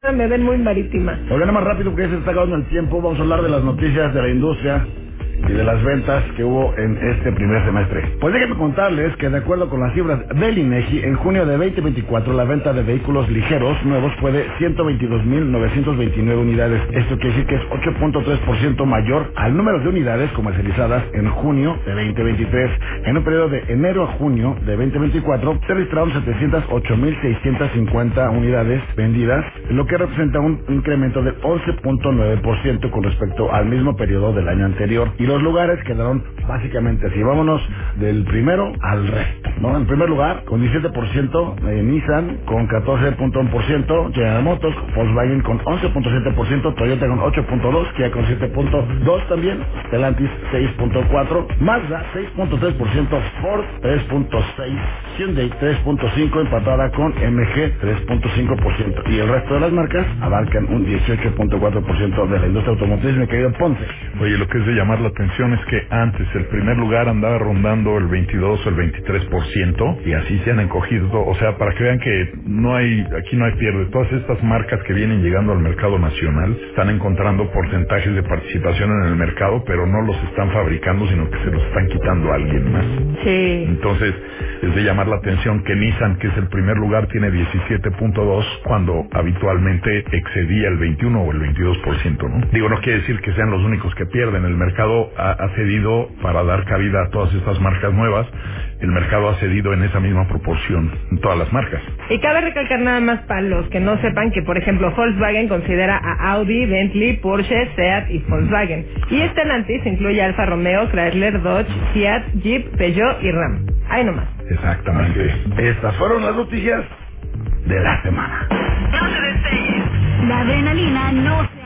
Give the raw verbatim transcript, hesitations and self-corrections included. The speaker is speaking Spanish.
Me ven muy marítima. Volviendo más rápido porque ya se está acabando el tiempo, vamos a hablar de las noticias de la industria y de las ventas que hubo en este primer semestre. Pues déjenme contarles que de acuerdo con las cifras del INEGI, en junio de veinte veinticuatro la venta de vehículos ligeros nuevos fue de ciento veintidós mil novecientos veintinueve unidades. Esto quiere decir que es ocho punto tres por ciento mayor al número de unidades comercializadas en junio de veinte veintitrés. En un periodo de enero a junio de veinte veinticuatro se registraron setecientos ocho mil seiscientos cincuenta unidades vendidas, lo que representa un incremento del once punto nueve por ciento con respecto al mismo periodo del año anterior. Y los lugares quedaron básicamente así. Vámonos del primero al resto, ¿no? En primer lugar, con diecisiete por ciento, eh, Nissan con catorce punto uno por ciento, General Motors, Volkswagen con once punto siete por ciento, Toyota con ocho punto dos por ciento, Kia con siete punto dos por ciento también, Stellantis seis punto cuatro por ciento, Mazda seis punto tres por ciento, Ford tres punto seis por ciento, Hyundai tres punto cinco por ciento, empatada con M G tres punto cinco por ciento. Y el resto de las marcas abarcan un dieciocho punto cuatro por ciento de la industria automotriz, mi querido Ponce. Oye, lo que es de llamar la atención es que antes el primer lugar andaba rondando el veintidós o el veintitrés por ciento y así se han encogido, o sea, para que vean que no hay, aquí no hay pierde. Todas estas marcas que vienen llegando al mercado nacional están encontrando porcentajes de participación en el mercado, pero no los están fabricando, sino que se los están quitando a alguien más. Sí. Entonces, es de llamar la atención que Nissan, que es el primer lugar, tiene diecisiete punto dos cuando habitualmente excedía el veintiuno o el veintidós por ciento, ¿no? Digo, no quiere decir que sean los únicos que pierden. El mercado ha, ha cedido para dar cabida a todas estas marcas nuevas. El mercado ha cedido en esa misma proporción en todas las marcas. Y cabe recalcar nada más para los que no sepan que, por ejemplo, Volkswagen considera a Audi, Bentley, Porsche, Seat y Volkswagen. Y Stellantis incluye Alfa Romeo, Chrysler, Dodge, Fiat, Jeep, Peugeot y Ram. Ahí nomás. Exactamente. Estas fueron las noticias de la semana. No te despegues. La adrenalina no